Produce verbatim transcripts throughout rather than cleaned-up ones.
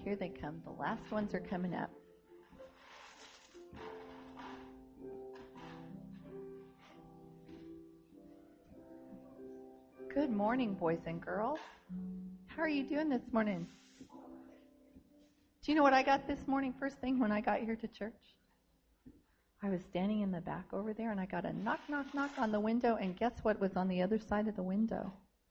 Here they come. The last ones are coming up. Good morning, boys and girls. How are you doing this morning? Do you know what I got this morning first thing when I got here to church? I was standing in the back over there, and I got a knock, knock, knock on the window, and guess what was on the other side of the window?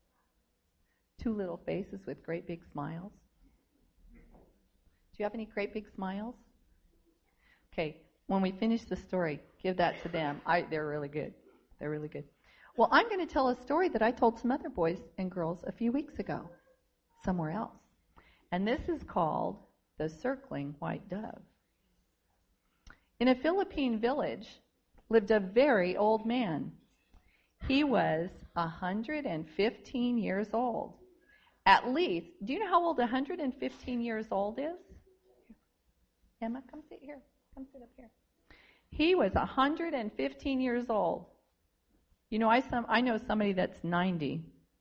Two little faces with great big smiles. Do you have any great big smiles? Okay, when we finish the story, give that to them. I, they're really good. They're really good. Well, I'm going to tell a story that I told some other boys and girls a few weeks ago, somewhere else. And this is called The Circling White Dove. In a Philippine village lived a very old man. He was one hundred fifteen years old. At least, do you know how old one hundred fifteen years old is? Emma, come sit here. Come sit up here. He was one hundred fifteen years old. You know, I some I know somebody that's ninety,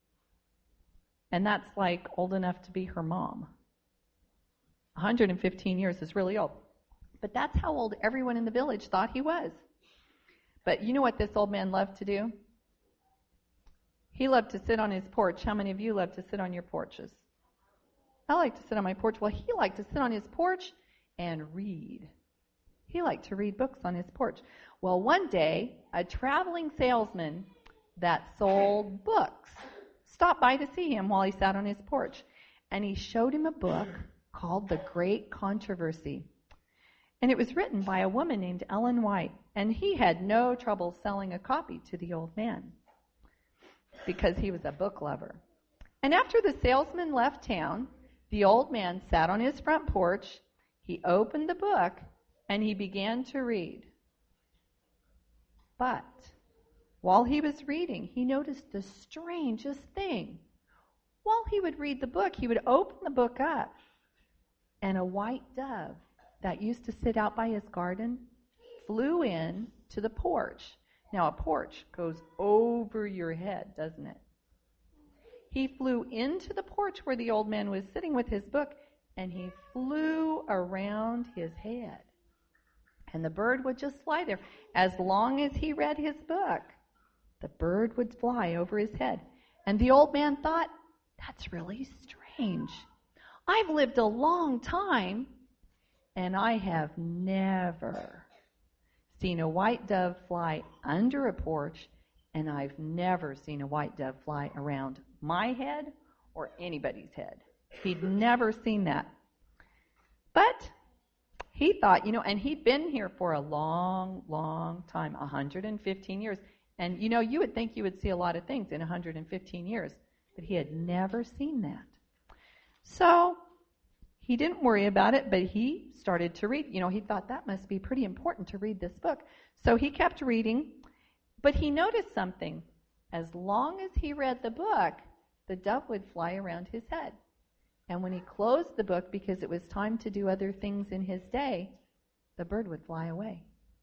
and that's like old enough to be her mom. one hundred fifteen years is really old. But that's how old everyone in the village thought he was. But you know what this old man loved to do? He loved to sit on his porch. How many of you love to sit on your porches? I like to sit on my porch. Well, he liked to sit on his porch and read. He liked to read books on his porch. Well, one day, a traveling salesman that sold books stopped by to see him while he sat on his porch. And he showed him a book called The Great Controversy. And it was written by a woman named Ellen White. And he had no trouble selling a copy to the old man because he was a book lover. And after the salesman left town, the old man sat on his front porch. He opened the book and he began to read. But while he was reading, he noticed the strangest thing. While he would read the book, he would open the book up, and a white dove that used to sit out by his garden flew in to the porch. Now, a porch goes over your head, doesn't it? He flew into the porch where the old man was sitting with his book, and he flew around his head. And the bird would just fly there. As long as he read his book, the bird would fly over his head. And the old man thought, that's really strange. I've lived a long time, and I have never seen a white dove fly under a porch, and I've never seen a white dove fly around my head or anybody's head. He'd never seen that. But he thought, you know, and he'd been here for a long, long time, one hundred fifteen years. And, you know, you would think you would see a lot of things in one hundred fifteen years, but he had never seen that. So he didn't worry about it, but he started to read. You know, he thought that must be pretty important to read this book. So he kept reading, but he noticed something. As long as he read the book, the dove would fly around his head. And when he closed the book, because it was time to do other things in his day, the bird would fly away.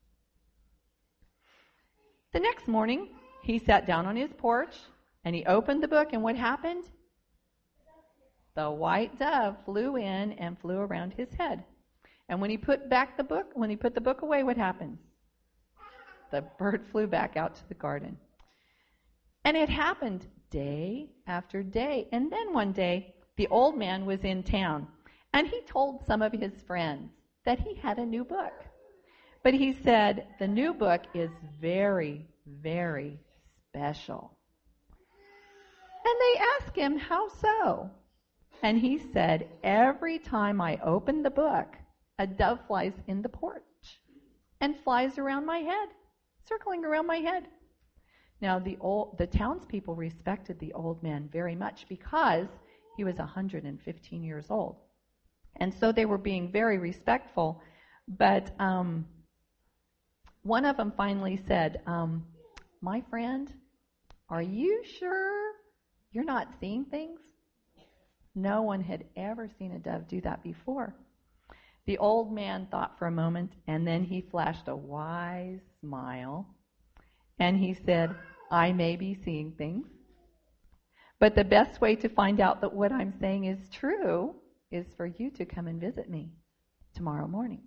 The next morning, he sat down on his porch, and he opened the book, and what happened? The white dove flew in and flew around his head. And when he put back the book, when he put the book away, what happened? The bird flew back out to the garden. And it happened day after day. And then one day, the old man was in town, and he told some of his friends that he had a new book. But he said, the new book is very, very special. And they asked him, how so? And he said, every time I open the book, a dove flies in the porch and flies around my head, circling around my head. Now, the old, the townspeople respected the old man very much because he was one hundred fifteen years old. And so they were being very respectful. But um, one of them finally said, um, my friend, are you sure you're not seeing things? No one had ever seen a dove do that before. The old man thought for a moment, and then he flashed a wise smile, and he said, I may be seeing things, but the best way to find out that what I'm saying is true is for you to come and visit me tomorrow morning.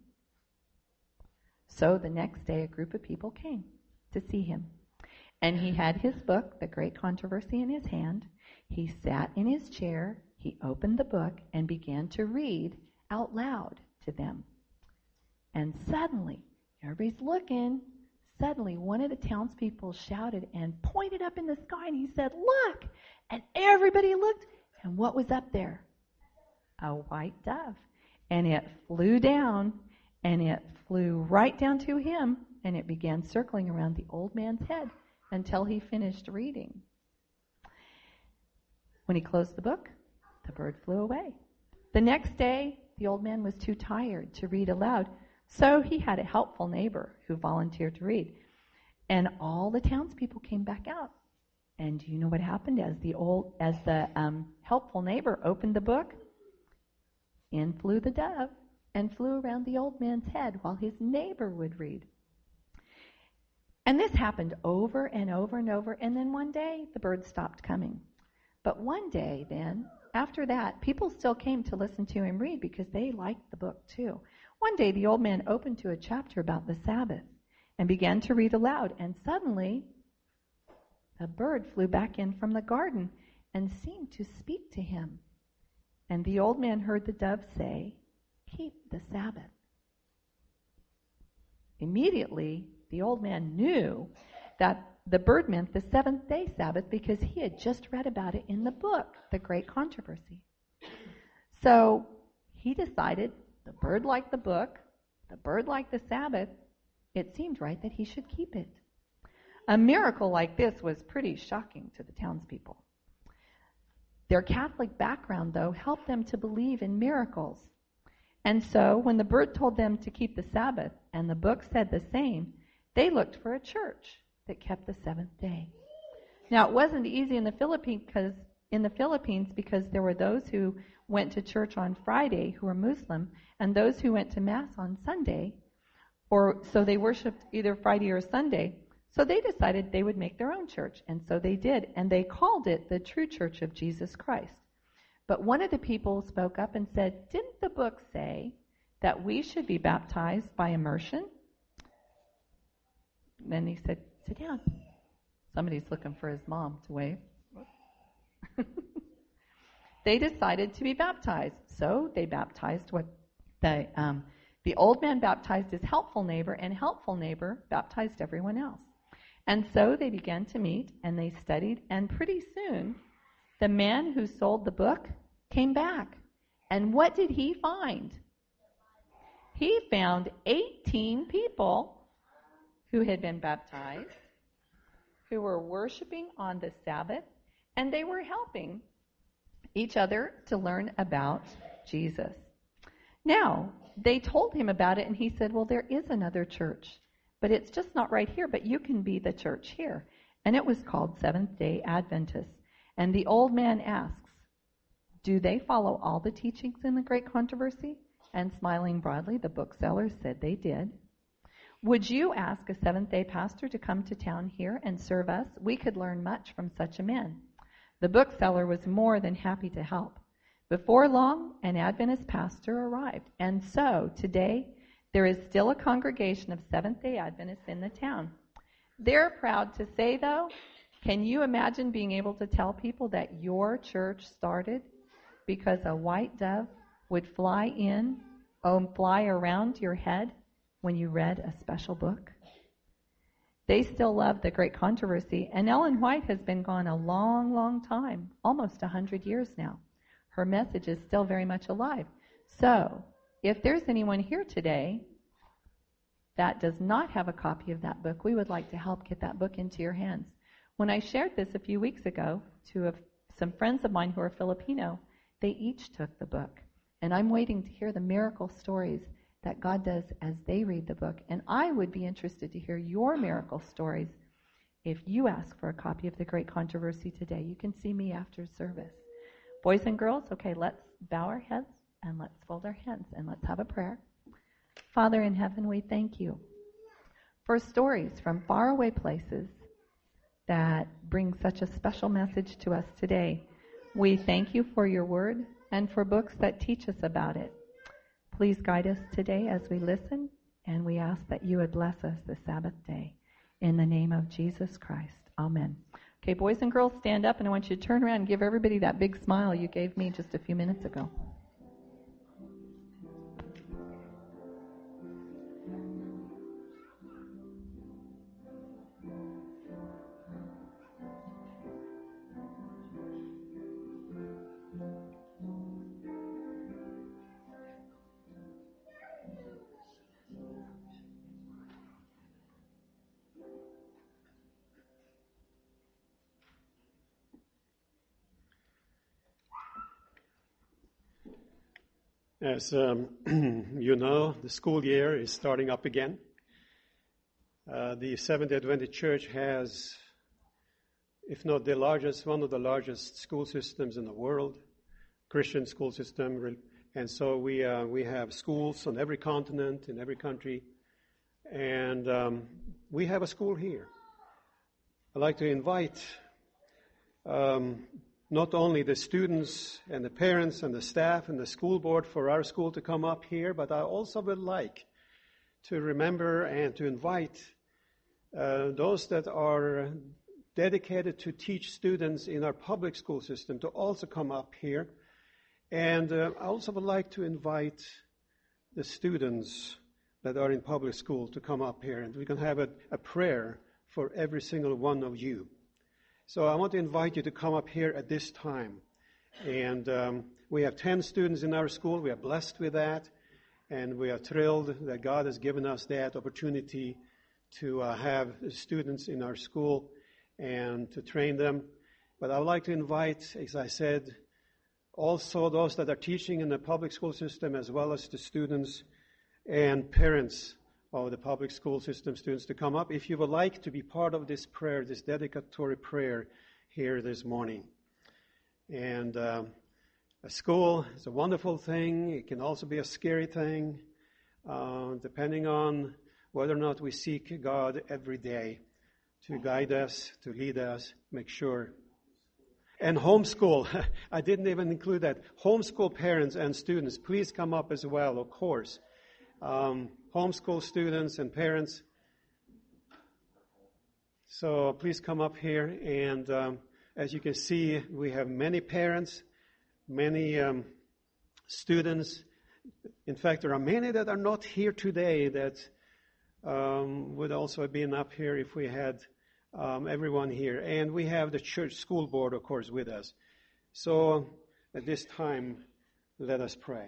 So the next day, a group of people came to see him. And he had his book, The Great Controversy, in his hand. He sat in his chair, he opened the book, and began to read out loud to them. And suddenly, everybody's looking, suddenly one of the townspeople shouted and pointed up in the sky, and he said, "Look!" And everybody looked, and what was up there? A white dove. And it flew down, and it flew right down to him, and it began circling around the old man's head until he finished reading. When he closed the book, the bird flew away. The next day, the old man was too tired to read aloud, so he had a helpful neighbor who volunteered to read. And all the townspeople came back out. And do you know what happened as the old, as the um, helpful neighbor opened the book? In flew the dove and flew around the old man's head while his neighbor would read. And this happened over and over and over, and then one day the bird stopped coming. But one day then, after that, people still came to listen to him read because they liked the book too. One day the old man opened to a chapter about the Sabbath and began to read aloud, and suddenly a bird flew back in from the garden and seemed to speak to him. And the old man heard the dove say, "Keep the Sabbath." Immediately, the old man knew that the bird meant the seventh day Sabbath because he had just read about it in the book, The Great Controversy. So he decided the bird liked the book, the bird liked the Sabbath. It seemed right that he should keep it. A miracle like this was pretty shocking to the townspeople. Their Catholic background, though, helped them to believe in miracles. And so when the bird told them to keep the Sabbath and the book said the same, they looked for a church that kept the seventh day. Now, it wasn't easy in the Philippines because in the Philippines because there were those who went to church on Friday who were Muslim and those who went to Mass on Sunday, or so they worshipped either Friday or Sunday. So they decided they would make their own church, and so they did, and they called it the True Church of Jesus Christ. But one of the people spoke up and said, "Didn't the book say that we should be baptized by immersion?" And then he said, "Sit down." Somebody's looking for his mom to wave. They decided to be baptized, so they baptized what the um, the old man baptized his helpful neighbor, and helpful neighbor baptized everyone else. And so they began to meet, and they studied, and pretty soon, the man who sold the book came back. And what did he find? He found eighteen people who had been baptized, who were worshiping on the Sabbath, and they were helping each other to learn about Jesus. Now, they told him about it, and he said, "Well, there is another church, but it's just not right here, but you can be the church here." And it was called Seventh-day Adventists. And the old man asks, "Do they follow all the teachings in the Great Controversy?" And smiling broadly, the bookseller said they did. "Would you ask a Seventh-day pastor to come to town here and serve us? We could learn much from such a man." The bookseller was more than happy to help. Before long, an Adventist pastor arrived, and so today there is still a congregation of Seventh-day Adventists in the town. They're proud to say, though, can you imagine being able to tell people that your church started because a white dove would fly in, oh, fly around your head when you read a special book? They still love the Great Controversy, and Ellen White has been gone a long, long time, almost a hundred years now. Her message is still very much alive. So, if there's anyone here today that does not have a copy of that book, we would like to help get that book into your hands. When I shared this a few weeks ago to a, some friends of mine who are Filipino, they each took the book. And I'm waiting to hear the miracle stories that God does as they read the book. And I would be interested to hear your miracle stories if you ask for a copy of The Great Controversy today. You can see me after service. Boys and girls, okay, let's bow our heads and let's fold our hands and let's have a prayer. Father in heaven, we thank you for stories from faraway places that bring such a special message to us today. We thank you for your word, and for books that teach us about it. Please guide us today as we listen, and we ask that you would bless us this Sabbath day. In the name of Jesus Christ. Amen. Okay, boys and girls, stand up, and I want you to turn around and give everybody that big smile you gave me just a few minutes ago. As um, you know, the school year is starting up again. Uh, the Seventh-day Adventist Church has, if not the largest, one of the largest school systems in the world, Christian school system. And so we uh, we have schools on every continent, in every country. And um, we have a school here. I'd like to invite um, not only the students and the parents and the staff and the school board for our school to come up here, but I also would like to remember and to invite uh, those that are dedicated to teach students in our public school system to also come up here. And uh, I also would like to invite the students that are in public school to come up here, and we can have a, a prayer for every single one of you. So I want to invite you to come up here at this time. And um, we have ten students in our school. We are blessed with that. And we are thrilled that God has given us that opportunity to uh, have students in our school and to train them. But I would like to invite, as I said, also those that are teaching in the public school system, as well as the students and parents of the public school system students to come up if you would like to be part of this prayer, this dedicatory prayer here this morning. And um, a school is a wonderful thing. It can also be a scary thing, uh, depending on whether or not we seek God every day to guide us, to lead us, make sure. And homeschool, I didn't even include that. Homeschool parents and students, please come up as well, of course. Um, homeschool students and parents. So please come up here. And um, as you can see, we have many parents, many um, students. In fact, there are many that are not here today that um, would also have been up here if we had um, everyone here. And we have the church school board, of course, with us. So at this time, let us pray.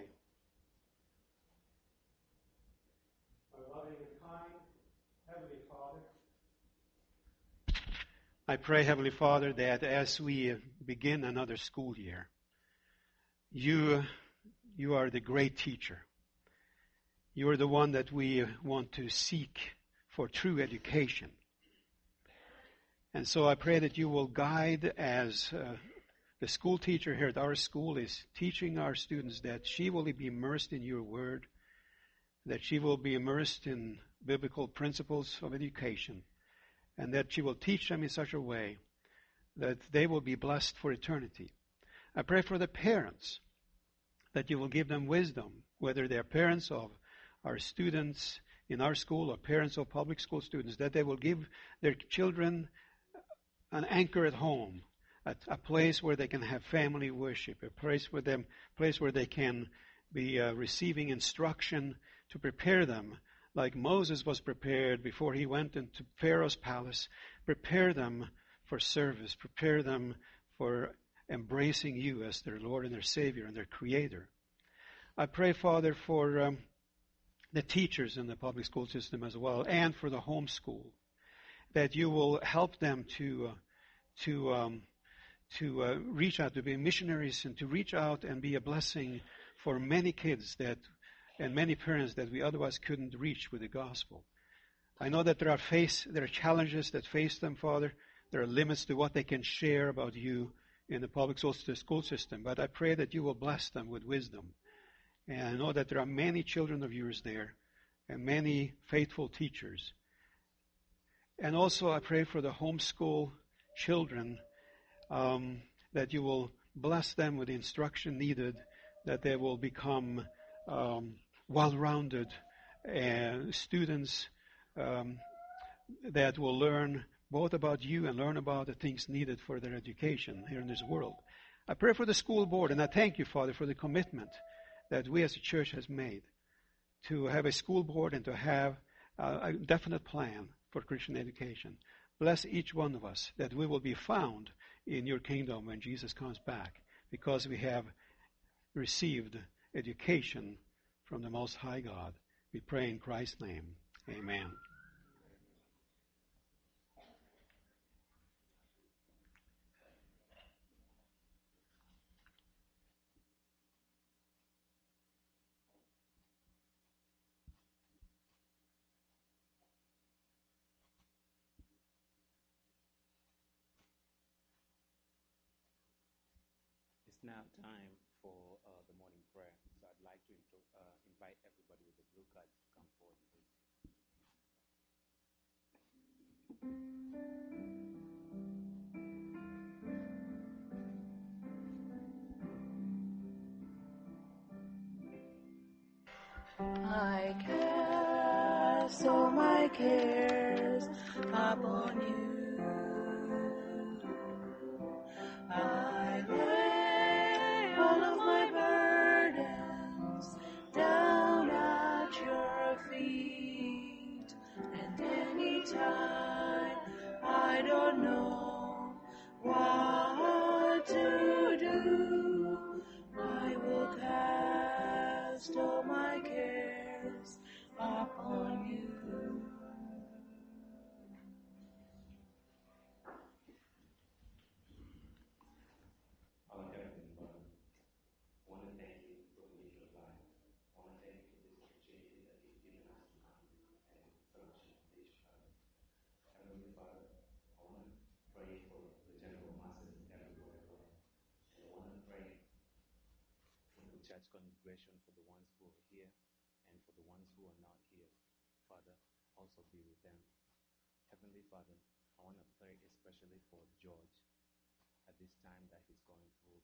I pray, Heavenly Father, that as we begin another school year, you, you are the great teacher. You are the one that we want to seek for true education. And so I pray that you will guide as uh, the school teacher here at our school is teaching our students, that she will be immersed in your word, that she will be immersed in biblical principles of education, and that she will teach them in such a way that they will be blessed for eternity. I pray for the parents, that you will give them wisdom, whether they're parents of our students in our school or parents of public school students, that they will give their children an anchor at home, a, a place where they can have family worship, a place where them, place where they can be uh, receiving instruction to prepare them, like Moses was prepared before he went into Pharaoh's palace. Prepare them for service. Prepare them for embracing you as their Lord and their Savior and their Creator. I pray, Father, for um, the teachers in the public school system as well, and for the homeschool, that you will help them to uh, to um, to uh, reach out, to be missionaries, and to reach out and be a blessing for many kids that and many parents that we otherwise couldn't reach with the gospel. I know that there are face there are challenges that face them, Father. There are limits to what they can share about you in the public school system, but I pray that you will bless them with wisdom. And I know that there are many children of yours there and many faithful teachers. And also I pray for the homeschool children, um, that you will bless them with the instruction needed that they will become um, well-rounded uh, students um, that will learn both about you and learn about the things needed for their education here in this world. I pray for the school board, and I thank you, Father, for the commitment that we as a church has made to have a school board and to have uh, a definite plan for Christian education. Bless each one of us that we will be found in your kingdom when Jesus comes back, because we have received education from the Most High God. We pray in Christ's name. Amen. It's now time for uh, the morning prayer. So I'd like to intro- uh, invite everybody with the blue cards to come forward, please. I cast all my cares upon you. I lay all of my burdens down at your feet. And anytime I don't know what to do, I will cast all my cares upon you. Our Heavenly Father, I want to thank you for the gift of life. I want to thank you for this opportunity that you've given us to come and fellowship with each other. Heavenly Father, I want to pray for the general masses everywhere, Lord. And I want to pray for the church congregation, for the ones who are here, and for the ones who are not here. Father, also be with them. Heavenly Father, I want to pray especially for George at this time that he's going through.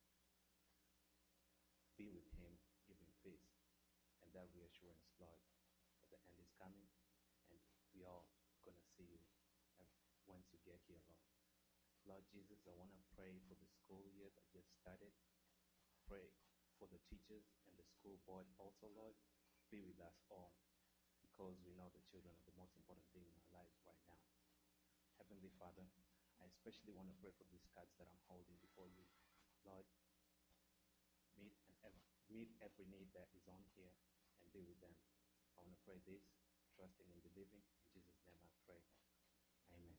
Be with him, give him peace, and that reassurance, Lord, that the end is coming, and we all going to see you once you get here, Lord. Lord Jesus, I want to pray for the school year that just started. Pray for the teachers and the school board also, Lord. Be with us all, because we know the children are the most important thing in our lives right now. Heavenly Father, I especially want to pray for these cards that I'm holding before you. Lord, meet and ev- meet every need that is on here and be with them. I want to pray this, trusting and believing. In Jesus' name I pray. Amen.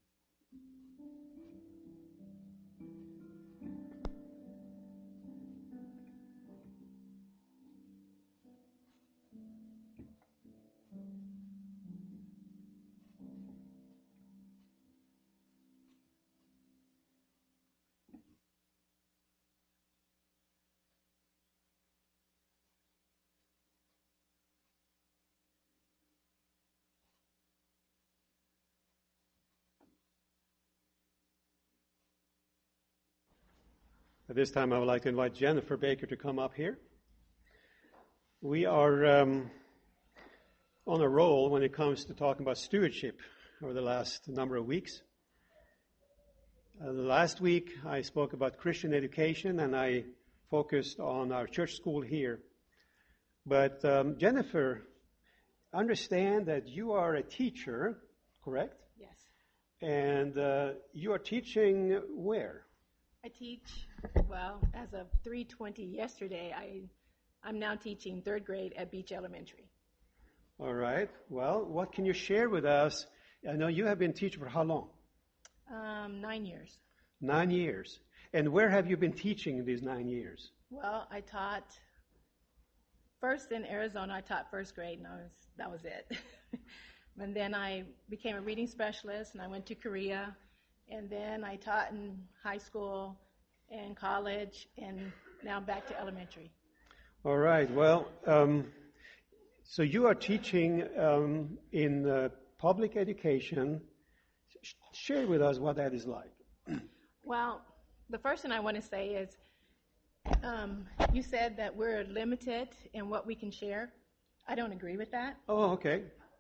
At this time, I would like to invite Jennifer Baker to come up here. We are um, on a roll when it comes to talking about stewardship over the last number of weeks. Uh, last week, I spoke about Christian education, and I focused on our church school here. But um, Jennifer, understand that you are a teacher, correct? Yes. And uh, you are teaching where? I teach, well, as of three twenty yesterday, I, I'm now teaching third grade at Beach Elementary. All right. Well, what can you share with us? I know you have been teaching for how long? Um, nine years. Nine years. And where have you been teaching in these nine years? Well, I taught, first in Arizona, I taught first grade, and I was, that was it. And then I became a reading specialist, and I went to Korea. And then I taught in high school and college, and now back to elementary. All right. Well, um, so you are teaching um, in uh, public education. Sh- share with us what that is like. Well, the first thing I want to say is Um, you said that we're limited in what we can share. I don't agree with that. Oh, okay.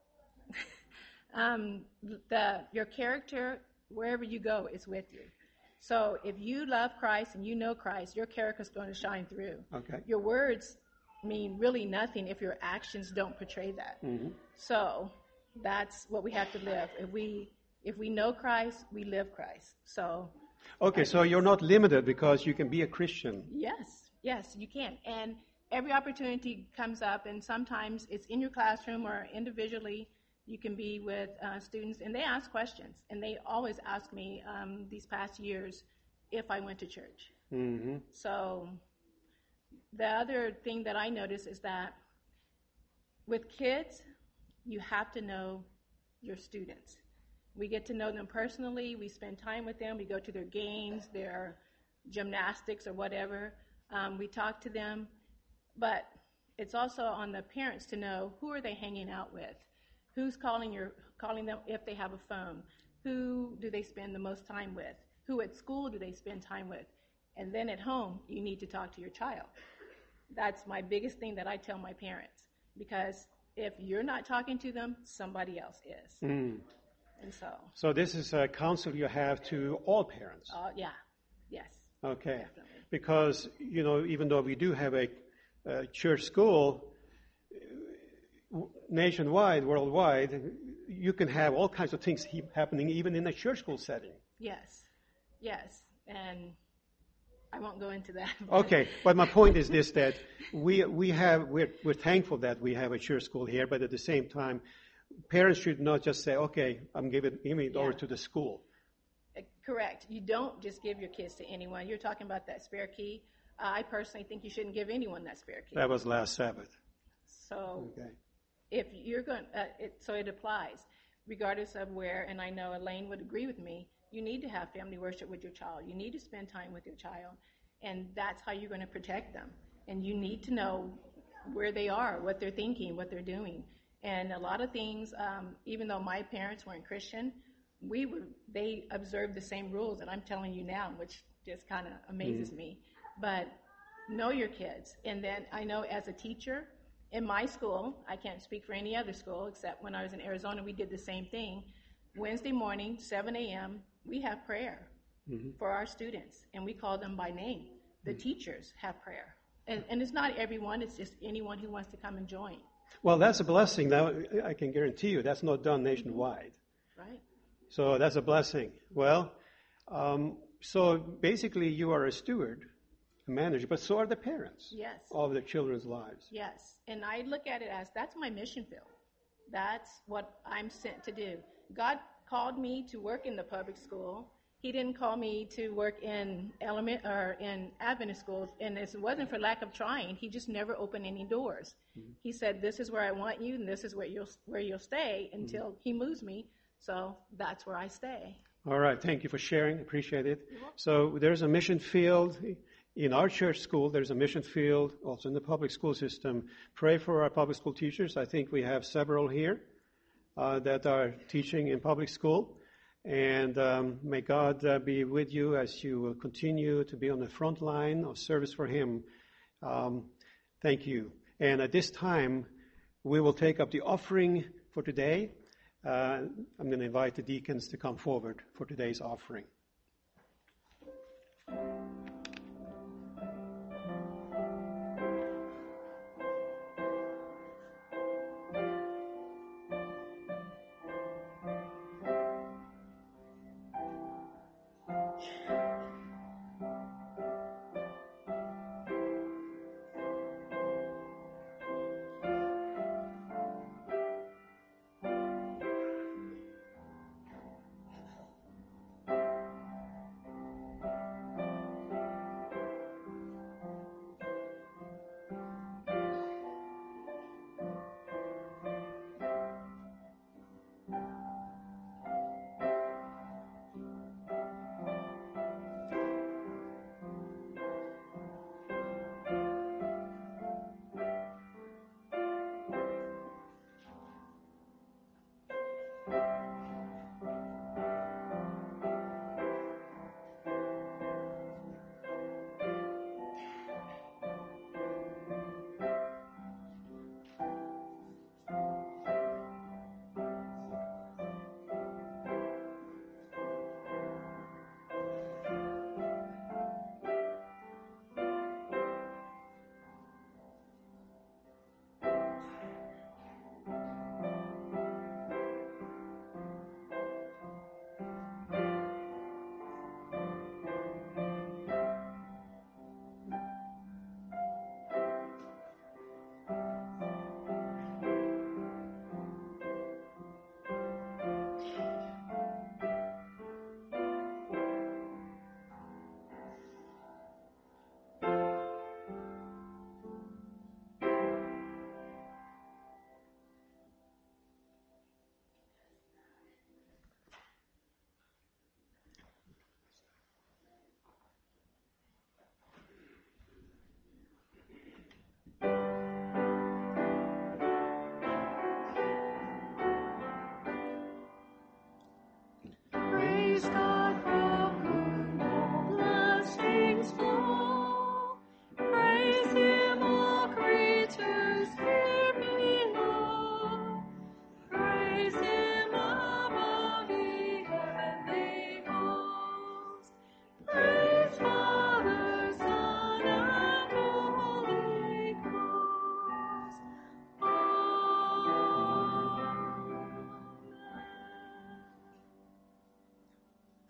Um, the your character, wherever you go, is with you. So if you love Christ and you know Christ, your character is going to shine through. Okay. Your words mean really nothing if your actions don't portray that. Mm-hmm. So that's what we have to live. If we if we know Christ, we live Christ. So Okay, so you're not limited because you can be a Christian. yes, yes, you can. And every opportunity comes up, and sometimes it's in your classroom or individually. You can be with uh, students, and they ask questions, and they always ask me um, these past years if I went to church. Mm-hmm. So the other thing that I notice is that with kids, you have to know your students. We get to know them personally. We spend time with them. We go to their games, their gymnastics, or whatever. Um, we talk to them. But it's also on the parents to know who are they hanging out with. Who's calling your calling them if they have a phone? Who do they spend the most time with? Who at school do they spend time with? And then at home, you need to talk to your child. That's my biggest thing that I tell my parents. Because if you're not talking to them, somebody else is. Mm. And so, So this is a counsel you have to all parents. uh, yeah, yes, Okay. definitely. Because, you know, even though we do have a, a church school, w- nationwide, worldwide, you can have all kinds of things he- happening even in a church school setting. Yes, yes. And I won't go into that. but- Okay, but my point is this, that we we have we're we're thankful that we have a church school here, but at the same time, parents should not just say, okay, I'm giving giving it over Yeah. to the school. Uh, Correct. You don't just give your kids to anyone. You're talking about that spare key. Uh, I personally think you shouldn't give anyone that spare key. That was last Sabbath. So Okay. if you're going, uh, it, so it applies, regardless of where. And I know Elaine would agree with me. You need to have family worship with your child. You need to spend time with your child, and that's how you're going to protect them. And you need to know where they are, what they're thinking, what they're doing. And a lot of things, um, even though my parents weren't Christian, we were, they observed the same rules that I'm telling you now, which just kind of amazes me. But know your kids. And then I know as a teacher, in my school, I can't speak for any other school, except when I was in Arizona, we did the same thing. Wednesday morning, seven a.m., we have prayer for our students, and we call them by name. The teachers have prayer. And, and it's not everyone, it's just anyone who wants to come and join, Well, that's a blessing. Now, I can guarantee you that's not done nationwide. right? So that's a blessing. Well, um, so basically you are a steward, a manager, but so are the parents Yes. of the children's lives. Yes, and I look at it as that's my mission field. That's what I'm sent to do. God called me to work in the public school. He didn't call me to work in element or in Adventist schools, and it wasn't for lack of trying. He just never opened any doors. Mm-hmm. He said, "This is where I want you, and this is where you'll where you'll stay until mm-hmm. He moves me." So that's where I stay. All right, thank you for sharing. Appreciate it. So there's a mission field. In our church school, there's a mission field, also in the public school system. Pray for our public school teachers. I think we have several here uh, that are teaching in public school. And um, may God uh, be with you as you uh, continue to be on the front line of service for Him. Um, thank you. And at this time, we will take up the offering for today. Uh, I'm going to invite the deacons to come forward for today's offering.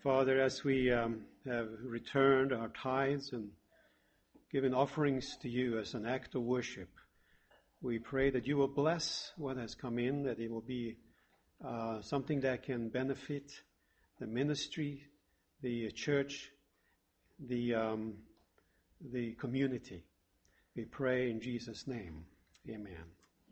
Father, as we um, have returned our tithes and given offerings to you as an act of worship, we pray that you will bless what has come in, that it will be uh, something that can benefit the ministry, the church, the um, the community. We pray in Jesus' name. Amen.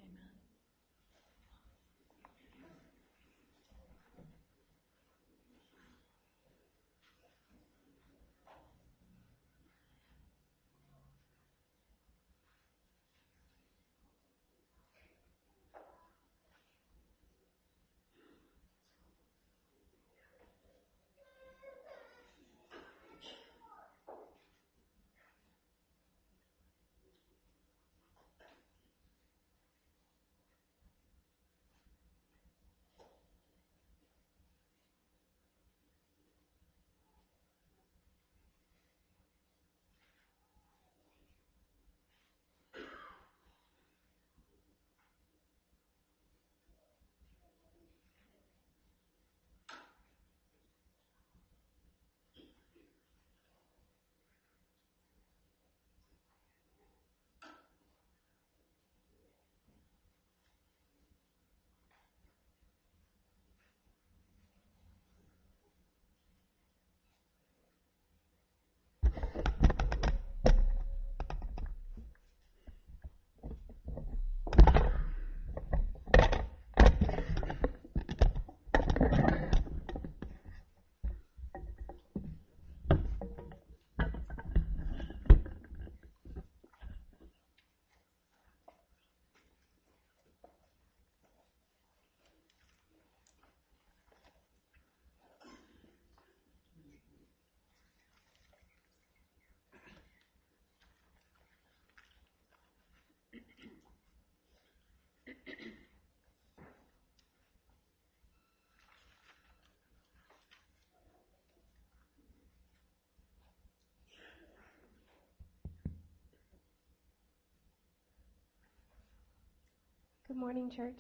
Good morning, church.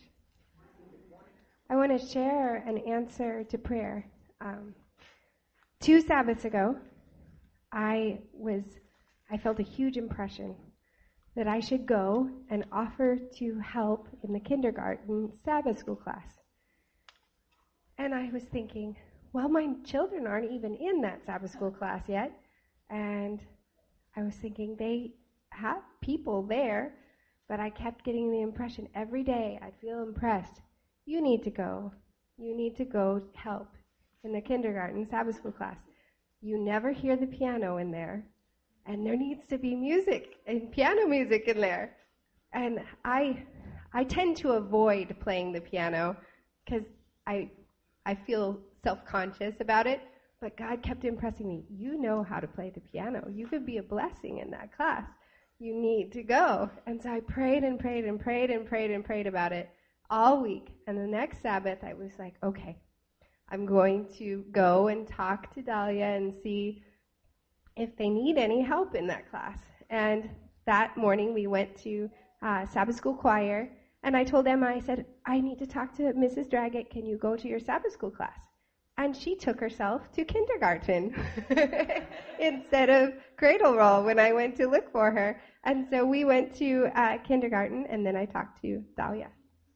I want to share an answer to prayer. Um, two Sabbaths ago, I was, I felt a huge impression that I should go and offer to help in the kindergarten Sabbath school class. And I was thinking, well, my children aren't even in that Sabbath school class yet. And I was thinking, they have people there. But I kept getting the impression every day, I'd feel impressed. You need to go. You need to go help in the kindergarten Sabbath school class. You never hear the piano in there, and there needs to be music and piano music in there. And I, I tend to avoid playing the piano because I, I feel self-conscious about it. But God kept impressing me. You know how to play the piano. You could be a blessing in that class. You need to go. And so I prayed and prayed and prayed and prayed and prayed about it all week. And the next Sabbath, I was like, okay, I'm going to go and talk to Dahlia and see if they need any help in that class. And that morning, we went to uh, Sabbath school choir, and I told Emma, I said, I need to talk to Missus Draggett. Can you go to your Sabbath school class? And she took herself to kindergarten instead of cradle roll when I went to look for her. And so we went to uh, kindergarten, and then I talked to Dahlia.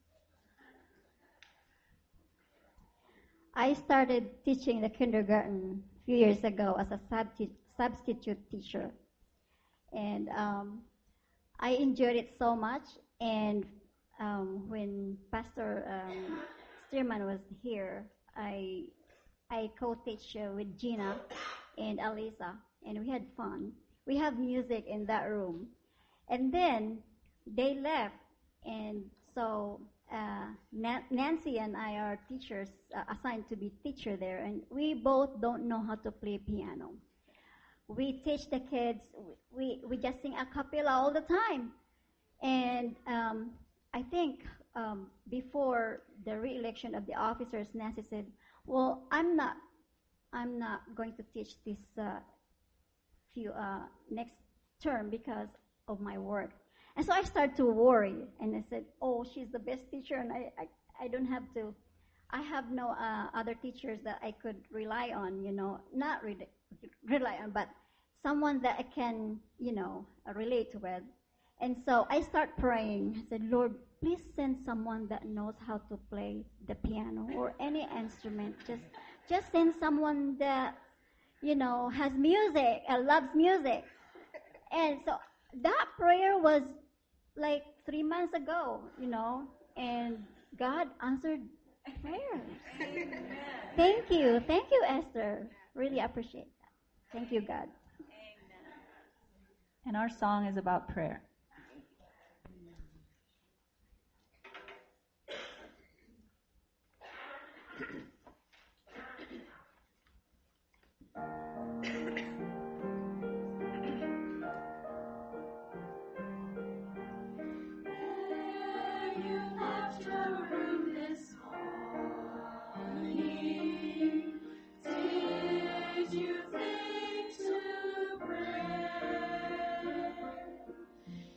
I started teaching the kindergarten a few years ago as a subti- substitute teacher. And um, I enjoyed it so much. And um, when Pastor um, Stearman was here, I I co-teach uh, with Gina and Alisa, and we had fun. We have music in that room. And then they left, and so uh, Na- Nancy and I are teachers, uh, assigned to be teacher there, and we both don't know how to play piano. We teach the kids, we, we just sing a cappella all the time. And um, I think um, before the re-election of the officers, Nancy said, well, I'm not, I'm not going to teach this uh, few uh, next term because of my work. And so I started to worry, and I said, oh, she's the best teacher, and I, I, I don't have to I have no uh, other teachers that I could rely on, you know, not re- rely on, but someone that I can, you know, relate with. And so I start praying. I said, Lord, please send someone that knows how to play the piano or any instrument. Just, just send someone that, you know, has music and loves music. And so that prayer was like three months ago, you know, and God answered prayers. Thank you. Thank you, Esther. Really appreciate that. Thank you, God. And our song is about prayer. Did you think to pray?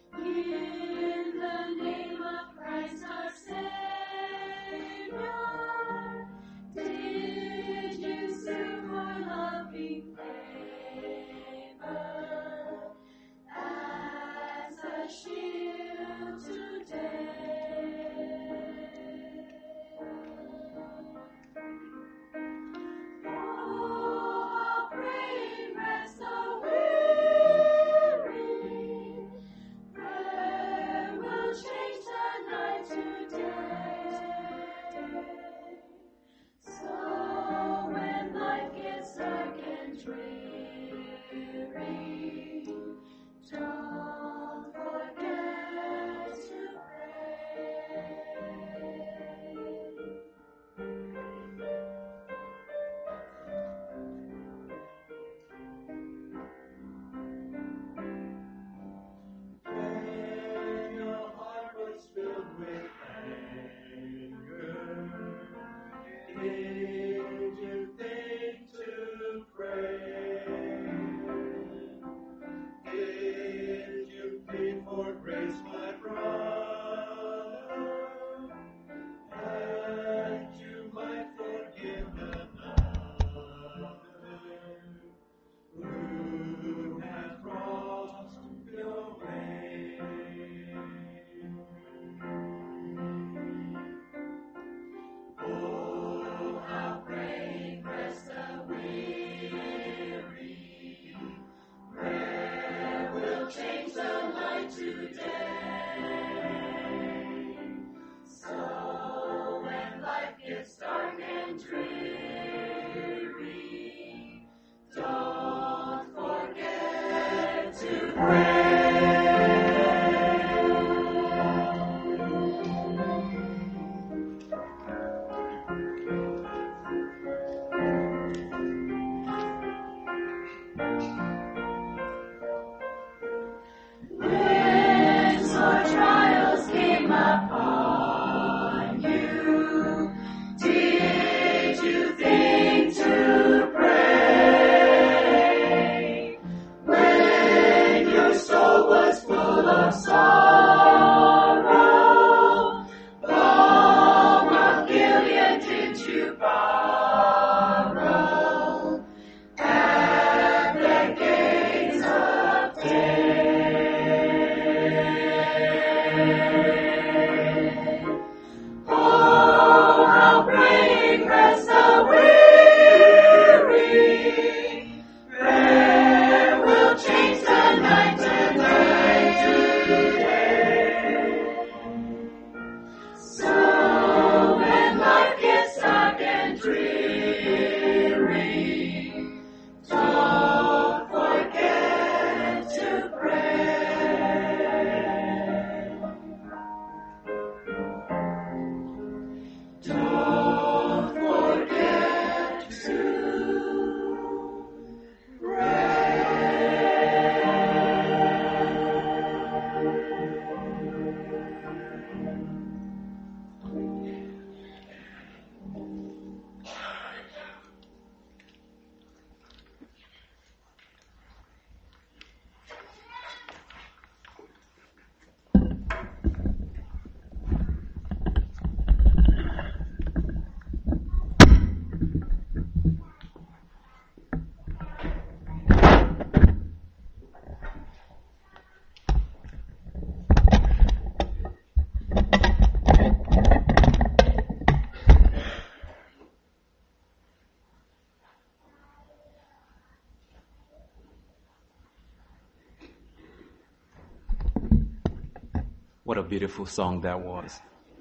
What a beautiful song that was.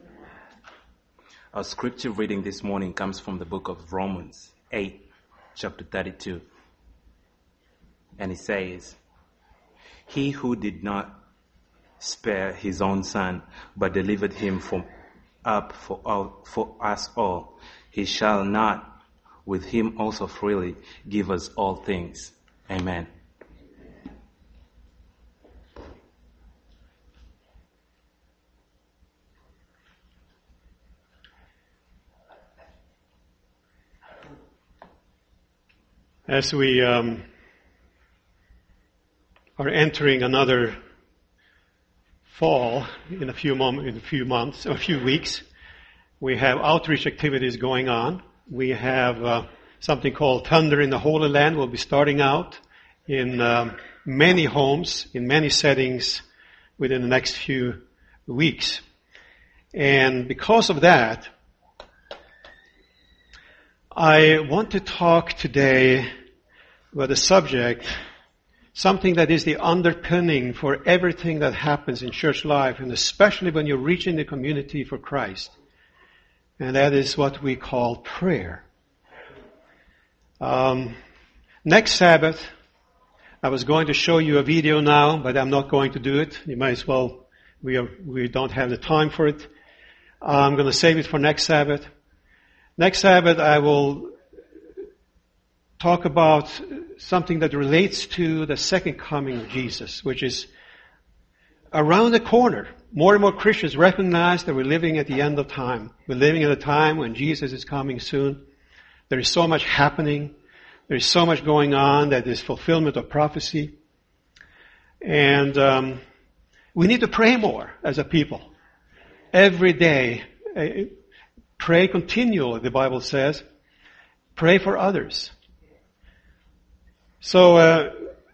Our scripture reading this morning comes from the book of Romans eight, chapter thirty-two. And it says, "He who did not spare his own son, but delivered him from up for all, for us all, he shall not with him also freely give us all things." Amen. As we um, are entering another fall in a few mom- in a few months, or a few weeks, we have outreach activities going on. We have uh, something called Thunder in the Holy Land. We'll be starting out in um, many homes, in many settings within the next few weeks. And because of that, I want to talk today about a subject, something that is the underpinning for everything that happens in church life, and especially when you're reaching the community for Christ. And that is what we call prayer. Um, next Sabbath, I was going to show you a video now, but I'm not going to do it. You might as well, we are, we don't have the time for it. I'm going to save it for next Sabbath. Next Sabbath, I will talk about something that relates to the second coming of Jesus, which is around the corner. More and more Christians recognize that we're living at the end of time. We're living at a time when Jesus is coming soon. There is so much happening. There is so much going on that is fulfillment of prophecy. And um, we need to pray more as a people. Every day, uh, pray continually, the Bible says. Pray for others. So, uh,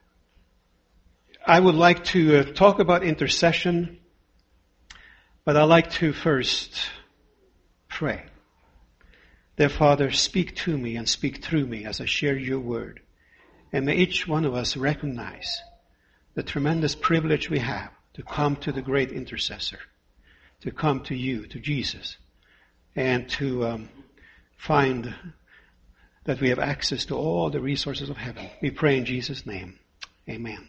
I would like to uh, talk about intercession, but I'd like to first pray. Dear Father, speak to me and speak through me as I share your word. And may each one of us recognize the tremendous privilege we have to come to the great intercessor, to come to you, to Jesus, and to um, find that we have access to all the resources of heaven. We pray in Jesus' name. Amen.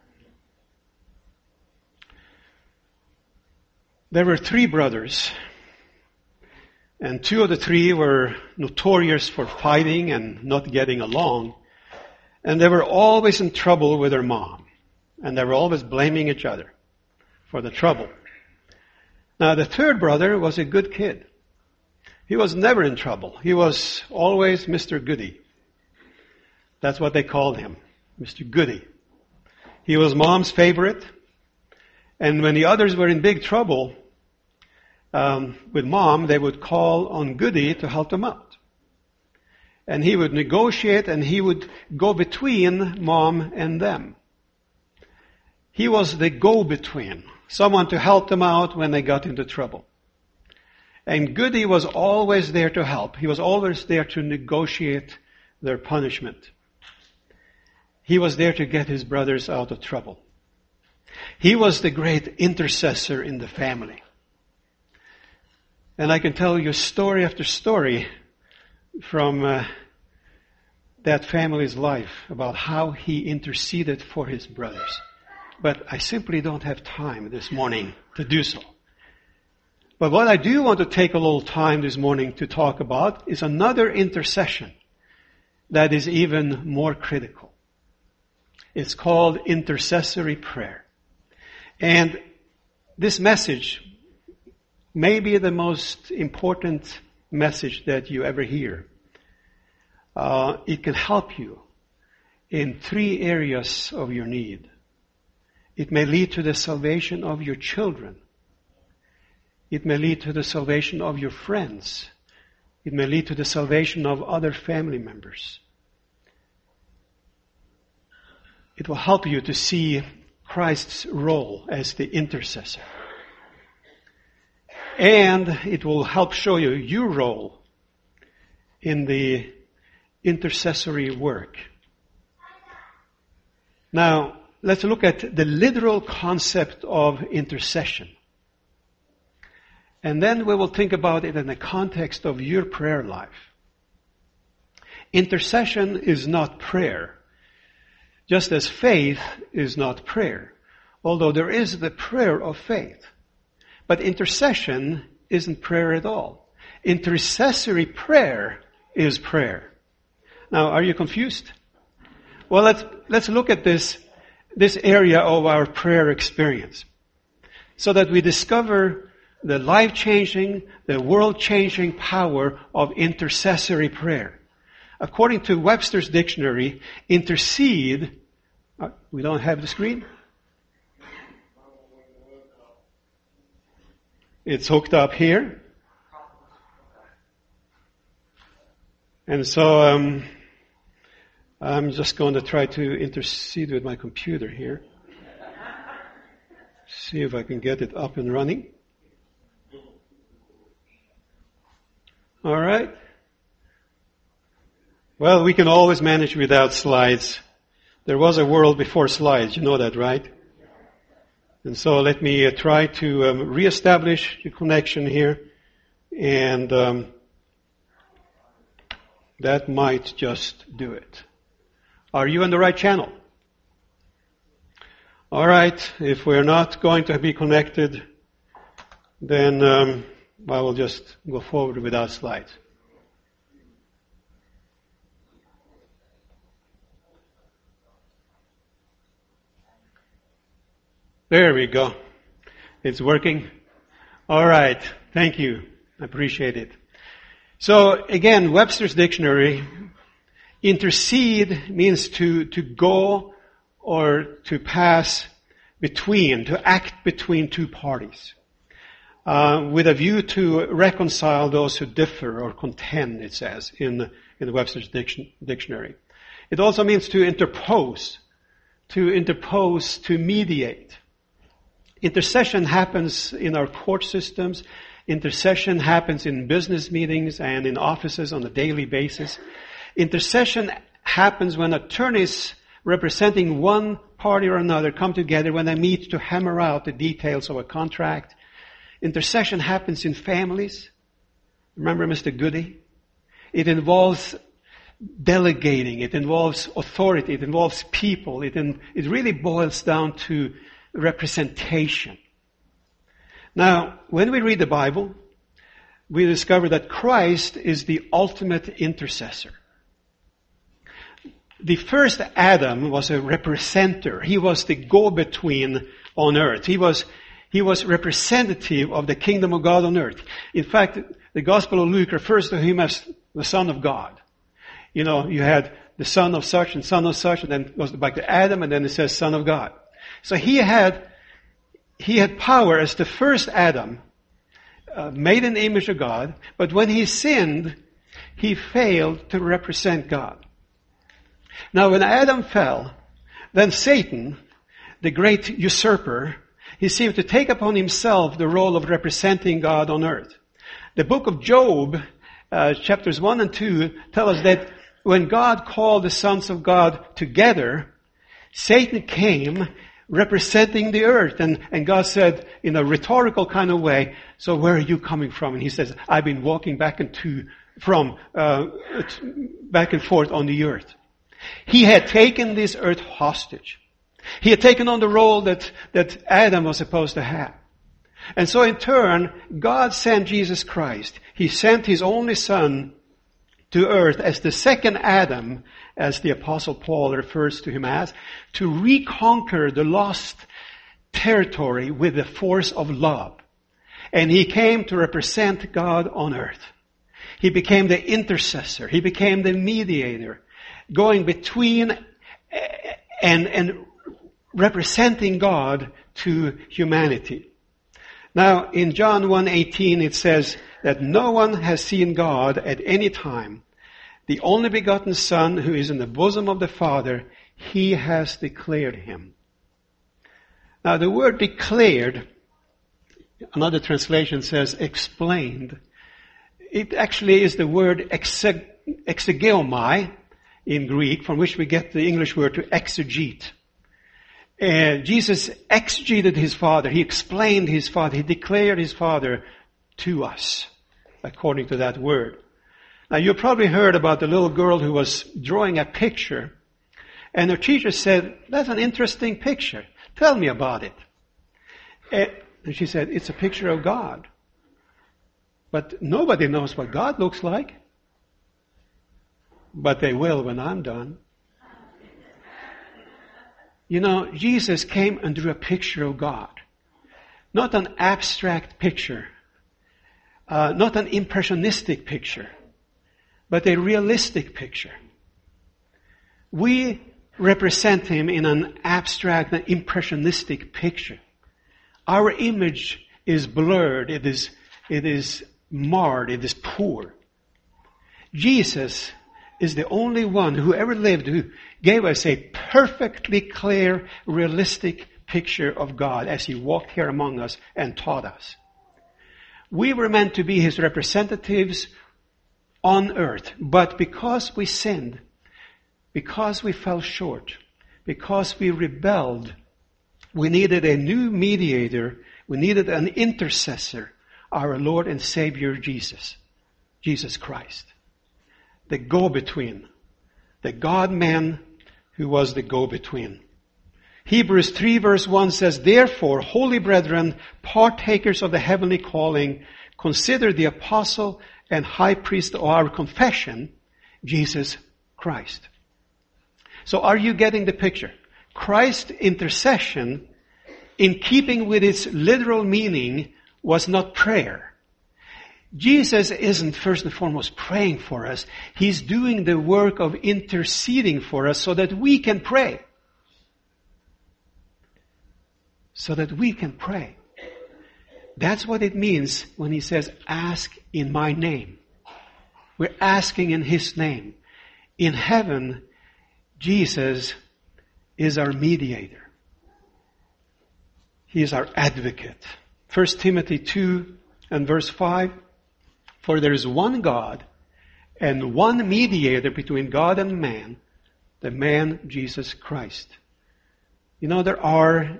There were three brothers, and two of the three were notorious for fighting and not getting along, and they were always in trouble with their mom, and they were always blaming each other for the trouble. Now, the third brother was a good kid. He was never in trouble. He was always Mister Goody. That's what they called him, Mister Goody. He was mom's favorite. And when the others were in big trouble um, with mom, they would call on Goody to help them out. And he would negotiate and he would go between mom and them. He was the go-between, someone to help them out when they got into trouble. And Goody was always there to help. He was always there to negotiate their punishment. He was there to get his brothers out of trouble. He was the great intercessor in the family. And I can tell you story after story from uh, that family's life about how he interceded for his brothers. But I simply don't have time this morning to do so. But what I do want to take a little time this morning to talk about is another intercession that is even more critical. It's called intercessory prayer. And this message may be the most important message that you ever hear. Uh, it can help you in three areas of your need. It may lead to the salvation of your children. It may lead to the salvation of your friends. It may lead to the salvation of other family members. It will help you to see Christ's role as the intercessor. And it will help show you your role in the intercessory work. Now, let's look at the literal concept of intercession. And then we will think about it in the context of your prayer life. Intercession is not prayer, just as faith is not prayer, although there is the prayer of faith. But intercession isn't prayer at all. Intercessory prayer is prayer. Now, are you confused? Well, let's, let's look at this, this area of our prayer experience so that we discover the life-changing, the world-changing power of intercessory prayer. According to Webster's dictionary, intercede, uh, we don't have the screen? It's hooked up here. And so um, I'm just going to try to intercede with my computer here. See if I can get it up and running. All right. Well, we can always manage without slides. There was a world before slides, you know that, right? And so let me uh, try to um, reestablish the connection here, and um, that might just do it. Are you on the right channel? All right. If we're not going to be connected, then um, I will just go forward without slides. There we go. It's working. All right. Thank you. I appreciate it. So again, Webster's dictionary, intercede means to, to go or to pass between, to act between two parties, uh, with a view to reconcile those who differ or contend, it says in, in Webster's diction, dictionary. It also means to interpose, to interpose, to mediate. Intercession happens in our court systems. Intercession happens in business meetings and in offices on a daily basis. Intercession happens when attorneys representing one party or another come together when they meet to hammer out the details of a contract. Intercession happens in families. Remember Mister Goody? It involves delegating. It involves authority. It involves people. It, in, it really boils down to representation. Now, when we read the Bible, we discover that Christ is the ultimate intercessor. The first Adam was a representer. He was the go-between on earth. He was, he was representative of the kingdom of God on earth. In fact, the Gospel of Luke refers to him as the Son of God. You know, you had the son of such and son of such, and then it goes back to Adam, and then it says Son of God. So he had, he had power as the first Adam, uh, made in the image of God, but when he sinned, he failed to represent God. Now when Adam fell, then Satan, the great usurper, he seemed to take upon himself the role of representing God on earth. The book of Job, uh, chapters one and two, tell us that when God called the sons of God together, Satan came representing the earth. And, and God said in a rhetorical kind of way, so where are you coming from? And he says, I've been walking back and to, from, uh, back and forth on the earth. He had taken this earth hostage. He had taken on the role that, that Adam was supposed to have. And so in turn, God sent Jesus Christ. He sent His only Son to earth as the second Adam, as the Apostle Paul refers to him as, to reconquer the lost territory with the force of love. And He came to represent God on earth. He became the intercessor. He became the mediator, going between and, and representing God to humanity. Now, in John one eighteen, it says that no one has seen God at any time. The only begotten Son who is in the bosom of the Father, He has declared Him. Now, the word declared Another translation says explained. It actually is the word exeg- exegeomai in Greek, from which we get the English word to exegete. And Jesus exegeted his Father. He explained his Father. He declared his Father to us, according to that word. Now, you probably heard about the little girl who was drawing a picture, and her teacher said, "That's an interesting picture. Tell me about it." And she said, "It's a picture of God." But nobody knows what God looks like. But they will when I'm done. You know, Jesus came and drew a picture of God. Not an abstract picture. Uh, not an impressionistic picture. But a realistic picture. We represent him in an abstract and impressionistic picture. Our image is blurred. It is, it is marred. It is poor. Jesus is the only one who ever lived who gave us a perfectly clear, realistic picture of God as he walked here among us and taught us. We were meant to be his representatives on earth, but because we sinned, because we fell short, because we rebelled, we needed a new mediator. We needed an intercessor, our Lord and Savior Jesus, Jesus Christ. The go-between. The God-man who was the go-between. Hebrews three verse one says, "Therefore, holy brethren, partakers of the heavenly calling, consider the apostle and high priest of our confession, Jesus Christ." So are you getting the picture? Christ's intercession, in keeping with its literal meaning, was not prayer. Jesus isn't first and foremost praying for us. He's doing the work of interceding for us so that we can pray. So that we can pray. That's what it means when he says, "Ask in my name." We're asking in his name. In heaven, Jesus is our mediator. He is our advocate. First Timothy two and verse five. "For there is one God and one mediator between God and man, the man Jesus Christ." You know, there are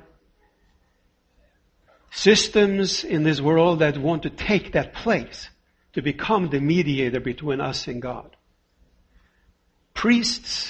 systems in this world that want to take that place, to become the mediator between us and God. Priests